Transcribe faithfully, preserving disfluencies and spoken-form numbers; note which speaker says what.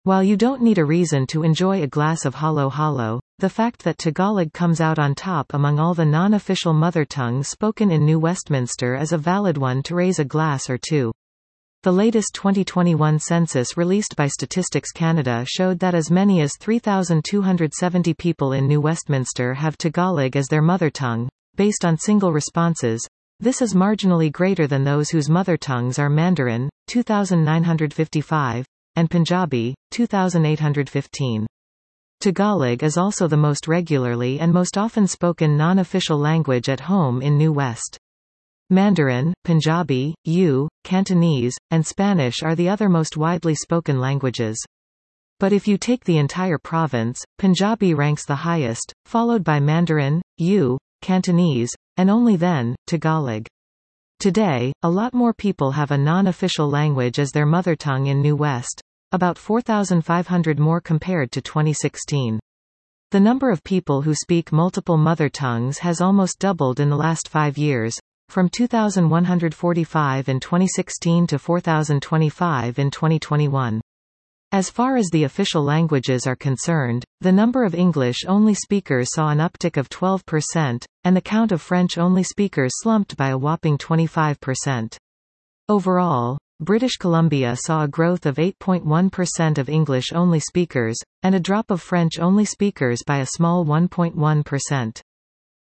Speaker 1: While you don't need a reason to enjoy a glass of halo halo, the fact that Tagalog comes out on top among all the non-official mother tongues spoken in New Westminster is a valid one to raise a glass or two. The latest twenty twenty-one census released by Statistics Canada showed that as many as three thousand two hundred seventy people in New Westminster have Tagalog as their mother tongue, based on single responses. This is marginally greater than those whose mother tongues are Mandarin, two thousand nine hundred fifty-five, and Punjabi, two thousand eight hundred fifteen. Tagalog is also the most regularly and most often spoken non-official language at home in New West. Mandarin, Punjabi, Ewe, Cantonese, and Spanish are the other most widely spoken languages. But if you take the entire province, Punjabi ranks the highest, followed by Mandarin, Ewe, Cantonese, and only then, Tagalog. Today, a lot more people have a non-official language as their mother tongue in New West, about four thousand five hundred more compared to twenty sixteen. The number of people who speak multiple mother tongues has almost doubled in the last five years, from two thousand one hundred forty-five in twenty sixteen to four thousand twenty-five in twenty twenty-one. As far as the official languages are concerned, the number of English-only speakers saw an uptick of twelve percent, and the count of French-only speakers slumped by a whopping twenty-five percent. Overall, British Columbia saw a growth of eight point one percent of English-only speakers, and a drop of French-only speakers by a small one point one percent.